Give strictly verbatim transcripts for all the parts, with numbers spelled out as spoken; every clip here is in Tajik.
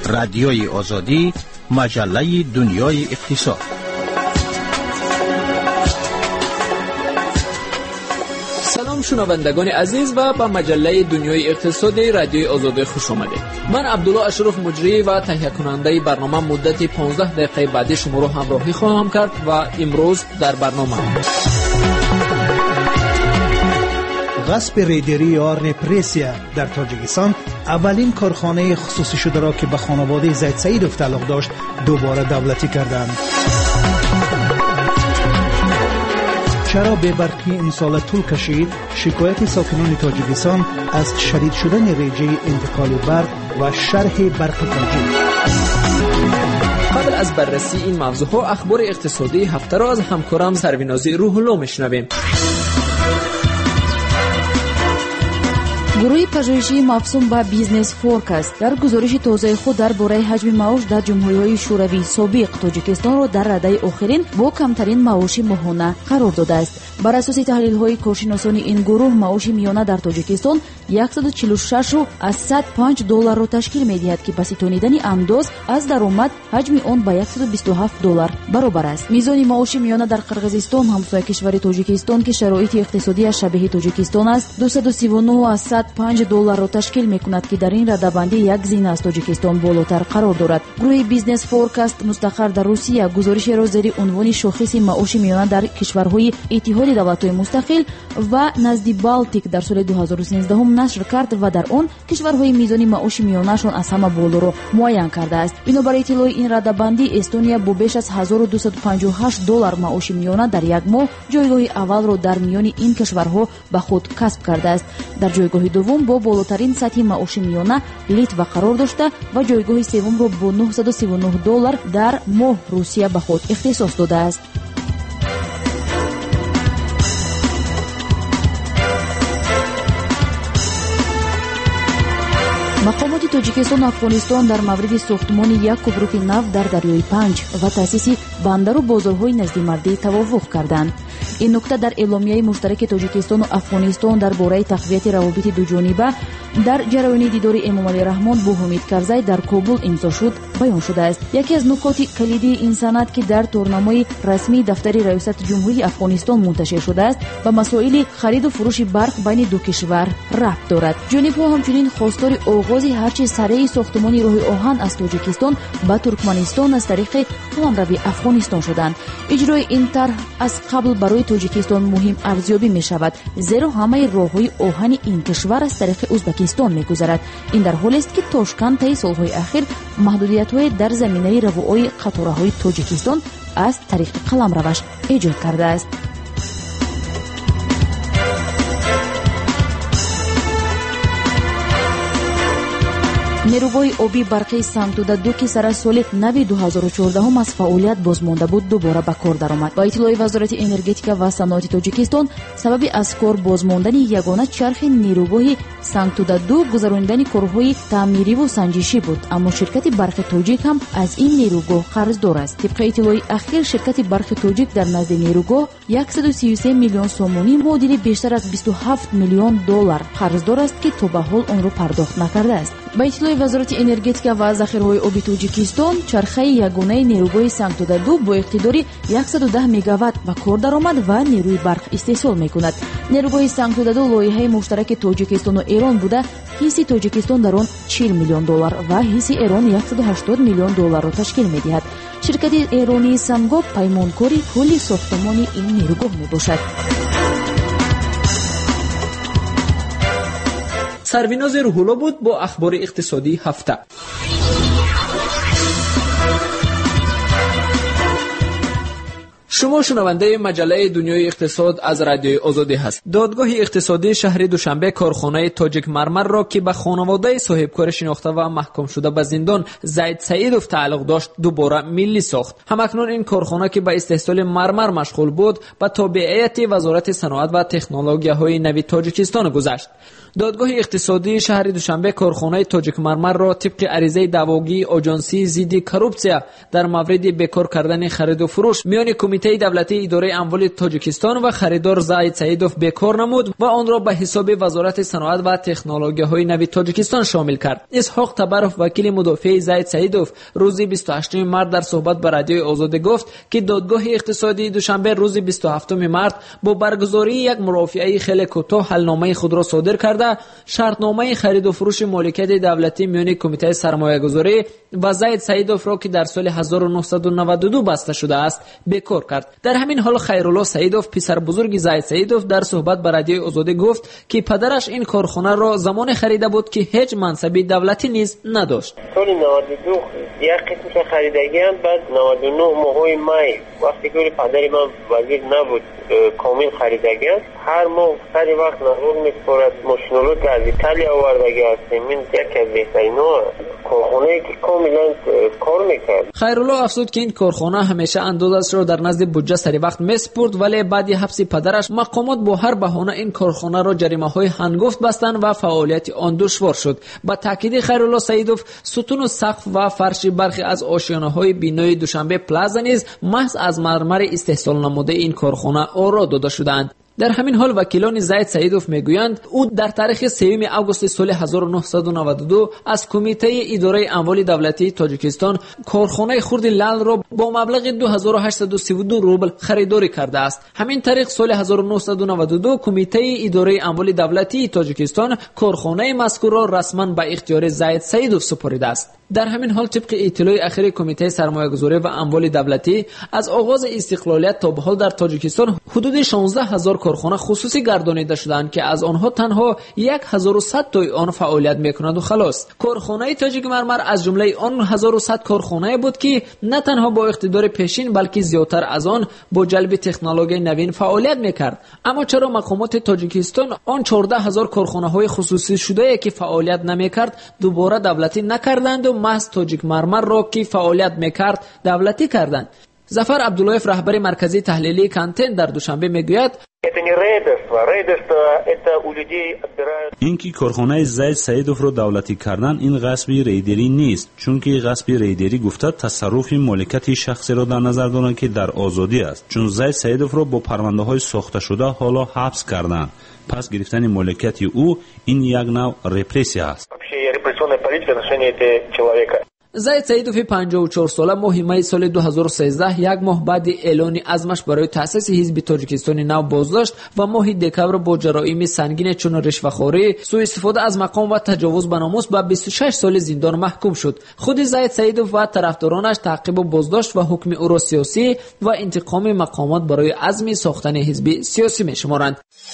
رادیوی آزادی، مجله دنیای اقتصاد. سلام شنوندگان عزیز و به مجله دنیای اقتصادی رادیوی آزادی خوش آمدید. من عبدالله اشرف مجری و تهیه کننده برنامه مدت پانزده دقیقه بعدی شما را همراهی خواهم کرد و امروز در برنامه غصب ریدری یا رپرسیا در تاجیکستان اولین کارخانه خصوصی شده را که به خانواده زید سعیدوف تعلق داشت دوباره دولتی کردند. چرا بی برقی این سال طول کشید؟ شکایت ساکنان تاجیکستان از شدید شدن ریجه انتقال برق و شرح برق تاجیک. قبل از بررسی این موضوعها اخبار اقتصادی هفته را از همکارم سروینازی روح الله میشنویم. گروه پژوهشی مفهوم به بیزنس فورکاست در گزارش تازه خود درباره حجم معاش در جمهوری‌های شوروی سابق تاجیکستان را در رده آخرین با کمترین معاش ماهانه قرار داده است. بر اساس تحلیل‌های کارشناسان این گروه معاش میانه در تاجیکستان صد و چهل و شش و صد و پنج دلار را تشکیل می‌دهد که پسیتانیدن انداز از درآمد حجم آن به صد و بیست و هفت دلار برابر است. میزان معاش میانه در قرقیزستان همسایه کشور تاجیکستان که شرایط اقتصادی شبیه تاجیکستان است دویست و سی و نه و صد و پنج دلار را تشکیل می‌کند که در این رده‌بندی یک زین از تاجیکستان بالاتر قرار دارد. گروه بیزنس فورکاست مستقر در روسیه گزارش را زیر عنوان شاخص معاش میانه در کشورهای اتحاد دولت‌های مستقل و نزد بالتیک در سال دو هزار و سیزده هم نشر کرد و در آن کشورهای میزان معاش میانه‌شان از همه بالا را معین کرده است. بنابر اطلاع این رده‌بندی استونیا با بیش از هزار و دویست و پنجاه و هشت دلار معاش میانه در یک ماه جایگاه اول را در میان این کشورها به خود کسب کرده است. در جایگاه دوم با بالاترین سطح معاش میانه لیتوا قرار داشته و جایگاه سوم را با نهصد و سی و نه دلار در ماه روسیه به خود اختصاص داده است. مقامات تاجیکستان و افغانستان در مورد ساختمان یک کوبروک نفت در دریای پنج و تأسیس بندر و بازارهای نزد مردی توافق کردند. این نکته در اعلامیه مشترک تاجیکستان و افغانستان درباره تقویت روابط دوجانبه در جریان دیدار امامعلی رحمان با حمید کرزی در کابل امضا شد بیان شده است. یکی از نکات کلیدی این سند که در تورنامه رسمی دفتر ریاست جمهوری افغانستان منتشر شده است به مسائل خرید و فروش برق بین دو کشور ربط دارد. جانب‌ها همچنین خواستار آغاز هرچه سریع ساختمان راه آهن از تاجیکستان به ترکمنستان از طریق قلمرو افغانستان شدند. اجرای این طرح از قبل برای تاجیکستان مهم ارزیابی می شود زیرا همه راههای آهن این کشور از طریق ازبکستان می گذرد. این در حالی است که تاشکند طی سالهای اخیر محدودیت‌های در زمینه روهای قطارهای تاجیکستان از طریق قلمروش ایجاد کرده است. نیروگاه آبی برقی سنگتوده دو که سر از سال نو دو هزار و چهارده هم از فعالیت بازمانده بود دوباره به کار درآمد. با اطلاع وزارت انرژتیک و صنعت تاجیکستان سبب از کار بازماندن یگانه چرخ نیروگاه سنگتوده دو گذراندن کارهای تعمیری و سنجشی بود، اما شرکت برق تاجیک هم از این نیروگاه قرضدار است. طبق اطلاع اخیر شرکت برق تاجیک در نزد نیروگاه صد و سی و سه میلیون سومونی معادل بیشتر از بیست و هفت میلیون دلار قرضدار است که تا به حال آن را پرداخت نکرده است. با اطلاع وزارت انرژتیک و ذخیره‌های آبی تاجیکستان چرخه یگانه نیروگاه سنگتوده دو با اقتدار صد و ده مگاوات به کار درآمد و نیروی برق استحصال می‌کند. نیروگاه سنگتوده دو لایحه مشترک تاجیکستان و ایران بوده، حصص تاجیکستان در آن چهل میلیون دلار و حصص ایران صد و هشتاد میلیون دلار را تشکیل می‌دهد. شرکت ایرانی سمگاب پیمانکاری کل ساختمان این نیروگاه میباشد. سرویناز روح الله بود با اخبار اقتصادی هفته. شما شنونده مجله دنیای اقتصاد از رادیوی آزادی هست. دادگاه اقتصادی شهر دوشنبه کارخانه تاجیک مرمر را که به خانواده صاحبکار شناخته و محکوم شده به زندان زید سعیدوف تعلق داشت دوباره ملی ساخت. همکنون این کارخانه که به استحصال مرمر مشغول بود به تابعیت وزارت صنعت و تکنولوژی‌های نوین تاجیکستان گذشت. دادگاه اقتصادی شهر دوشنبه کارخانه تاجیک مرمر را طبق عریضه دعواگویی آژانسی ضد کورپسیا در مورد بیکار کردن خرید و فروش میان کمیته دولتی اداره اموال تاجیکستان و خریدار زاید سعیدوف بیکار نمود و آن را به حساب وزارت صنعت و تکنولوژی‌های نوین تاجیکستان شامل کرد. اسحاق تبرف وکیل مدافع زاید سعیدوف روز بیست و هشتم مارس در صحبت با رادیوی آزادی گفت که دادگاه اقتصادی دوشنبه روز بیست و هفتم مارس با برگزاری یک مرافعه خیلی کوتاه حلنامه خود را صادر کرده شرطنامه خرید و فروش مالکیت دولتی میان کمیته سرمایه‌گذاری و زاید سعیدوف را که در سال هزار و نهصد و نود و دو بسته شده است بیکار کرد. در همین حال خیرالله سعیدوف پسر بزرگ زاید سعیدوف در صحبت با رادیوی آزادی گفت که پدرش این کارخانه را زمان خریده بود که هیچ منصب دولتی نیز نداشت. سال نود و دو یک قسمش خریدگیان، بعد نود و نه ماه مای وقتی که پدر من وزیر نبود کامل خریدگیان، هر ماه هر وقت نقل می‌کنند ماشینالو که از ایتالیا آوردگی هستیم. این یکی از بهترین‌ها کارخانه‌ای که کاملا کار می‌کرد. خیرالله افزود که این کارخانه همیشه اندازش را در نزد بودجه سری وقت می‌سپرد، ولی بعد حبس پدرش مقامات با هر بهانه این کارخانه را جریمه‌های هنگفت بستند و فعالیت آن دشوار شد. با تاکید خیرالله سعیدوف ستون و سقف و فرش برخی از آشیانه‌های بینای دوشنبه پلازا نیز محض از مرمر استحصال نموده این کارخانه آرا داده شدند. در همین حال وکیلان زاید سعیدوف میگویند او در تاریخ سوم آگوست سال هزار و نهصد و نود و دو از کمیته اداره اموال دولتی تاجیکستان کارخانه خرد لعل را با مبلغ دو هزار و هشتصد و سی و دو روبل خریداری کرده است. همین طریق سال هزار و نهصد و نود و دو کمیته اداره اموال دولتی تاجیکستان کارخانه مذکور را رسما به اختیار زاید سعیدوف سپرده است. در همین حال طبق اطلاع اخیر کمیته سرمایه‌گذاری و اموال دولتی از آغاز استقلالیت تا به حال در تاجیکستان حدود شانزده هزار کارخانه خصوصی گردانیده شدند که از آنها تنها صد و صد تای آن فعالیت می‌کنند و خلاص. کارخانه تاجیک مرمر از جمله آن هزار و صد کارخانه بود که نه تنها با اقتدار پیشین بلکه زیاتر از آن با جلب تکنولوژی نوین فعالیت می‌کرد. اما چرا مقامات تاجیکستان آن چهارده هزار کارخانه‌های خصوصی شده که فعالیت نمی‌کرد دوباره دولتی نکردند و محض تاجیک مرمر را که فعالیت می‌کرد دولتی کردند؟ ظفر عبداللهیف رهبر مرکزی تحلیلی کانتین در دوشنبه میگوید اینکه کارخانه زاید سعیدوف را دولتی کردن این غصبی ریدری نیست، چون که غصب ریدری گفته تصرف مالکیت شخصی را در نظر دارند که در آزادی است، چون زاید سعیدوف را با پرونده های ساخته شده حالا حبس کردند. پس گرفتن مالکیت او این یک نوع رپرسیا است. زاید سعیدوف پنجاه و چهار ساله ماه می سال دو هزار و سیزده یک ماه بعد اعلان عزمش برای تأسیس حزب تاجیکستان نو بازداشت و ماه دکمبر با جرایم سنگین چون رشوه‌خواری، سوء استفاده از مقام و تجاوز به ناموس به بیست و شش سال زندان محکوم شد. خود زاید سعیدوف و طرفدارانش تعقیب و بازداشت و حکم او را سیاسی و انتقام مقامات برای عزم ساختن حزب سیاسی می‌شمارند.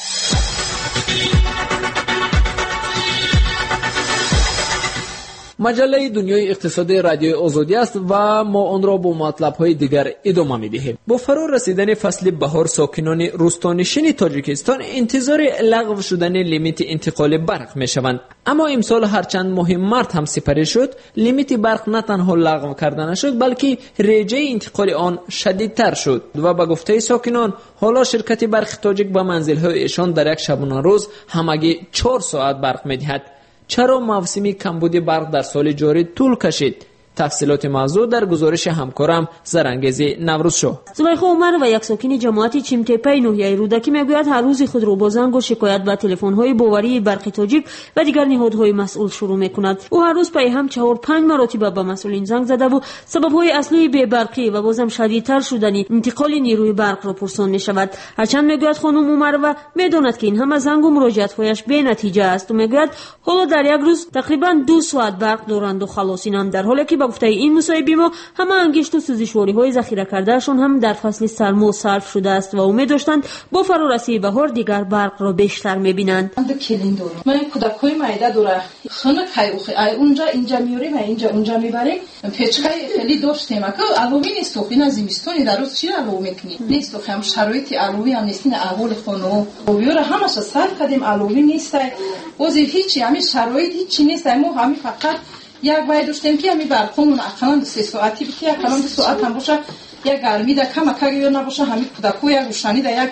مجله دنیای اقتصادی رادیو آزادی است و ما آن را با مطلب‌های دیگر ادامه می‌دهیم. با فرا رسیدن فصل بهار ساکنان روستانشین تاجیکستان انتظار لغو شدن لیمیت انتقال برق می‌شوند. اما امسال هرچند ماه مارس هم سپری شد، لیمیت برق نه تنها لغو کرده نشد بلکه رژه انتقال آن شدیدتر شد و به گفته ساکنان حالا شرکت برق تاجیک به منزل‌های ایشان در یک شبانه روز همگی چهار ساعت برق می‌دهد. چرا موسم کمبود برق در سال جاری طول کشید؟ تفصیلات موضوع در گزارش همکارم زرانگیزی نوروزشاه. زلیخا عمر و یک ساکن جماعت چیمتپی ناحیه رودکی میگوید هر روز خود را با زنگ و شکایت به تلفن‌های باوری برق تاجیک و دیگر نهادهای مسئول شروع می‌کند. او هر روز پای هم چهار پنج مرتبه به مسئولین زنگ زده و سبب‌های اصلی بی برقی و بازم شدیدتر شدن انتقال نیروی برق را پرسان می‌شود. هرچند میگوید خانم عمر و می‌داند که این همه زنگ و مراجعت‌هایش بی نتیجه است و میگوید حالا در یک روز تقریباً دو ساعت برق دارند و خلاصینند، در حالی که گفته این مصاحبه ما همه انگشت و سوزشواری‌های ذخیره کردهشون هم در فصل سرما صرف شده است و امید داشتند با فرارسی بهار دیگر برق را بیشتر می‌بینند. من کودکای مایده داره خونه کایوخی ای اونجا اینجا میوریم و اینجا اونجا میبریم پیچکای خیلی داشتیم که علاوه نیست تو این زمستونی در روز چی علاوه میکنی نیست تو هم شرایط علاوه هم نیست احوال خونه و بیور همش صرف کردیم علاوه نیست وزی هیچ همین شرایط هیچ نیست ما همین فقط یک وای داشتیم که همین برقمون اقلا سه ساعتی بخیر اقلا دو ساعت هم باشه یک گرمی در کم کاری نباشه همین کودکو یک روشنی در یک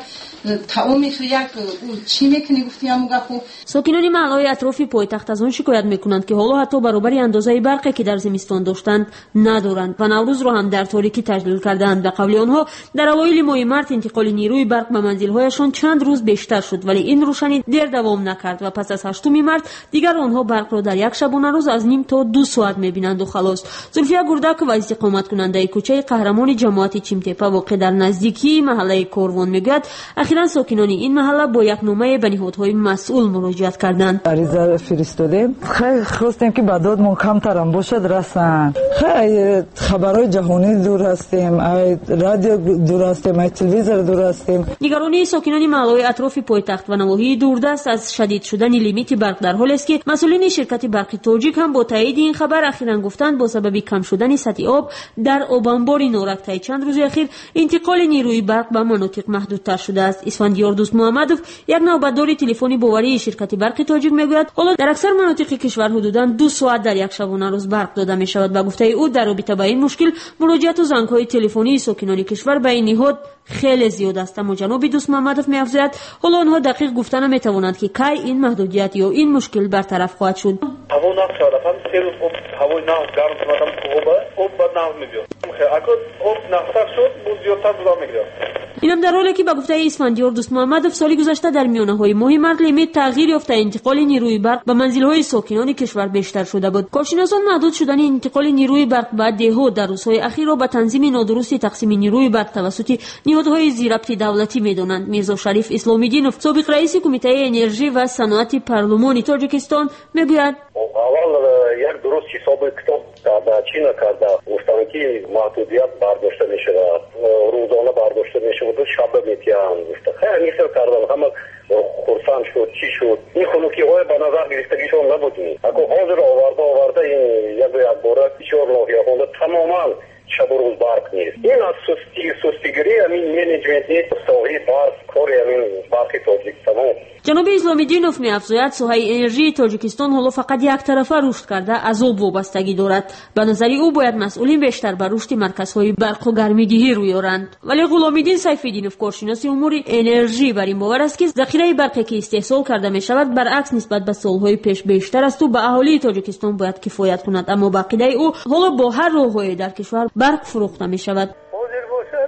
таоми як чӣ мекунӣ гуфти ҳамун гапу. сокинони маҳаллаҳои атрофи пойтахт аз он шикоят мекунанд ки ҳоло ҳатто баробари андозаи барқе ки дар зимистон доштанд надоранд ва наврӯзро ҳам дар торикӣ таҷлил кардаанд. ба қавли онҳо дар авоили моҳи март интиқоли нирӯи барқ ба манзилҳояшон чанд рӯз бештар шуд, вале ин рӯшанӣ дер давом накард ва пас аз ҳаштуми март дигар онҳо барқро дар як шабонарӯз аз ним то ду соат мебинанд ва халос. зульфия гурдакова истиқоматкунандаи кӯчаи қаҳрамони ҷамоати чимтепа воқеъ дар наздикии маҳаллаи корвон мегӯяд ахиран сокинони ин маҳалла бо як номае ба ниҳодҳои масъул муроҷиат карданд. ариза фиристодем, хеле хостем ки ба додмон камтарам бошад расанд. хеле хабарҳои ҷаҳонӣ дур ҳастем, ай радио дур ҳастем, ай телевизор дур ҳастем. нигаронии сокинони маҳаллаҳои атрофи пойтахт ва навоҳии дурдаст аз шадид шудани лимити барқ дар ҳолест ки масъулини ширкати барқи тоҷик ҳам бо таъиди ин хабар ахиран гуфтанд бо сабаби кам шудани сатҳи об дар обанбори норактаи чанд рӯзи ахир интиқоли нирӯи барқ ба манотиқ маҳдудтар шудааст. исфандиёр дӯстмуҳаммадов, як навбатдори телефони боварии ширкати барқи тоҷик мегӯяд ҳоло дар аксар манотиқи кишвар ҳудудан ду соат дар як шабонарӯз барқ дода мешавад. ба гуфтаи ӯ дар робита ба ин мушкил муроҷиату зангҳои телефонии сокинони кишвар ба ин ниҳод хеле зиёд аст, аммо ҷаноби дӯстмуҳаммадов меафзояд ҳоло онҳо дақиқ гуфта наметавонанд ки кай ин маҳдудият ё ин мушкил бартараф хоҳад шуд. ҳаво нав шуда ҳам се рӯз об ҳавои нав гарм кунадам оба об ба нав мебиёд. акор об навтар шуд бу зиёдтар дудам мегирад. инам дар ҳоле ки ба гуфтаи исфандиёр дӯстмуҳаммадов соли гузашта дар миёнаҳои моҳи март лимит тағйир ёфта интиқоли нирӯи барқ ба манзилҳои сокинони кишвар бештар шуда буд. коршиносон маҳдуд шудани интиқоли нирӯи барқ ба деҳот дар рӯзҳои ахирро ба танзими нодурусти тақсими нирӯи барқ тавассути ниҳодҳои зирабти давлатӣ медонанд. мирзо шариф исломиддинов, собиқ раиси кумитаи энержӣ ва саноати парлумони тоҷикистон мегӯяд: аввал як дуруст ҳисоби китоб карда чӣ накарда гуфтанд ки маҳдудият бардошта мешавад, рӯзона бардошта мешавад, шаба метиҳанд. гуфта хеле мисл кардам, ҳама хурсанд шуд. чӣ шуд? ин хунукиҳое ба назар гирифтагишон набудни. ако ҳозир оварда оварда ин як якбора бисёр ноҳия хонда тамоман шабу рӯз барқ нест. ин аз сусти сустигирӣ амин менеҷментни соҳаи барқ кори амин барқи тоҷик тамом. ҷаноби исломиддинов меафзояд соҳаи энержии тоҷикистон ҳоло фақат яктарафа рушд карда аз об вобастагӣ дорад. ба назари ӯ бояд масъулин бештар ба рушди марказҳои барқу гармигиҳӣ рӯёранд. вале ғуломиддин сайфиддинов, коршиноси умури энержӣ, бар ин бовар аст ки захираи барқе ки истеҳсол карда мешавад баръакс нисбат ба солҳои пеш бештар асту ба аҳолии тоҷикистон бояд кифоят кунад. аммо ба ақидаи ӯ ҳоло бо ҳар роҳҳое дар кишвар барқ фурӯхта мешавад. ҳозир бошад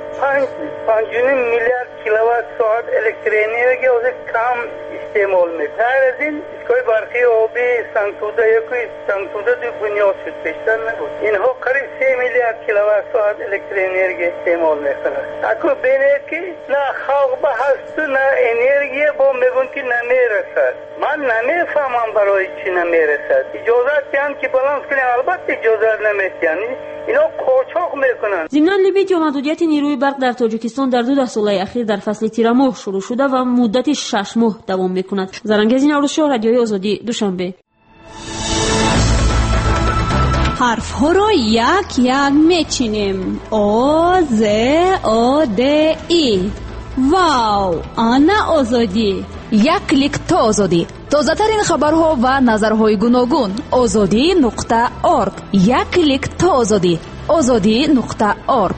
панҷ миллиард киловатт соат электроэнергия озир кам истеъмол мекунад. ҳар аз ин искои барқи оби сангтуда яки сангтуда ду бунёд шуд, бештар набуд. инҳо қариб се миллиард киловатт соат электроэнергия истеъмол мекунад. ако бинед ки на халқ ба ҳасту на энергия бо мегӯянд ки намерасад. ман намефаҳмам барои чӣ намерасад. иҷозат диҳанд ки баланс кунем, албатта иҷозат наметиҳанд. ино қочоқ мекунанд. зимнан лимит ё маҳдудияти нирӯи барқ дар тоҷикистон дар ду даҳсолаи ахир дар фасли тирамоҳ шурӯъ шуда ва муддати шаш моҳ давом мекунад. зарангези наврӯзшоҳ, радиои озодӣ, душанбе. ҳарфҳоро як як мечинем. о з о д и. вау, ана озодӣ. як клик то озодӣ. тозатарин хабарҳо ва назарҳои гуногун. озодӣ нуқта орг. як клик то озодӣ. озодӣ нуқта орг.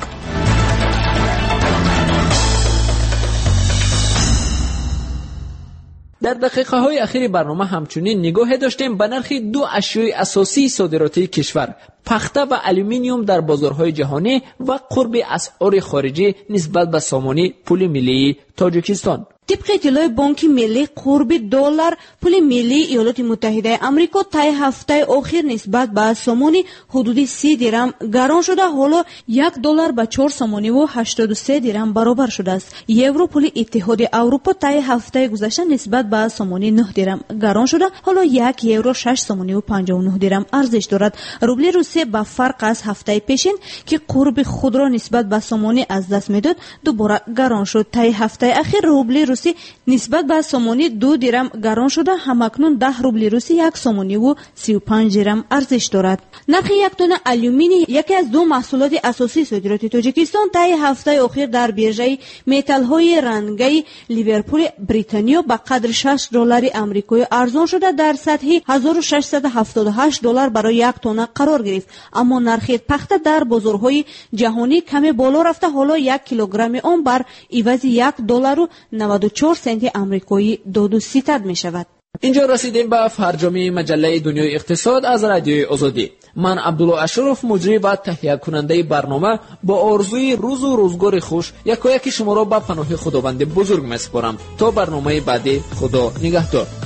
дар дақиқаҳои ахири барнома ҳамчунин нигоҳе доштем ба нархи ду ашёи асосии содиротии кишвар: пахта ва алюминиум дар бозорҳои ҷаҳонӣ ва қурби асъори хориҷӣ нисбат ба сомони пули миллии тоҷикистон. طبق اطلاع بانک ملی قرب دلار پول ملی ایالات متحده آمریکا طی هفته اخیر نسبت به سومون حدود سی درم گران شده. حالا یک دلار به چهار سومانی و هشتاد و سه درم برابر شده است. یورو پول اتحاد اروپا طی هفته گذشته نسبت به سومون نه درم گران شده. حالا یک یورو شش سومانی و پنجاه و نه درم ارزش دارد. روبل روسیه با فرق از هفته پیشین که قرب خود را نسبت به سومانی از دست میداد دوباره گران شد. طی هفته اخیر روبل руси нисбат ба сомони ду дирам гарон шуда ҳамакнун даҳ рубли руси як сомониву сию панҷ дирам арзиш дорад. нархи як тонна алюминий, яке аз ду маҳсулоти асосии содироти тоҷикистон, таи ҳафтаи охир дар биржаи металлҳои рангаи ливерпули британиё ба қадри шаш доллари амрикоӣ арзон шуда дар сатҳи ҳазору шашсад ҳафтоду ҳашт доллар барои як тонна қарор гирифт. аммо нархи пахта дар бозорҳои ҷаҳонӣ каме боло рафта, ҳоло як килограмми он бар ивази як доллару наваду чор сенти амрикоӣ доду ситад мешавад. инҷо расидем ба фарҷоми маҷаллаи дунёи иқтисод аз радиои озодӣ. ман абдулло ашуров, муҷрӣ ва таҳиякунандаи барнома, бо орзуи рӯзу рӯзгори хуш якояки шуморо ба паноҳи худованди бузург месупорам. то барномаи баъдӣ, худо нигаҳдор.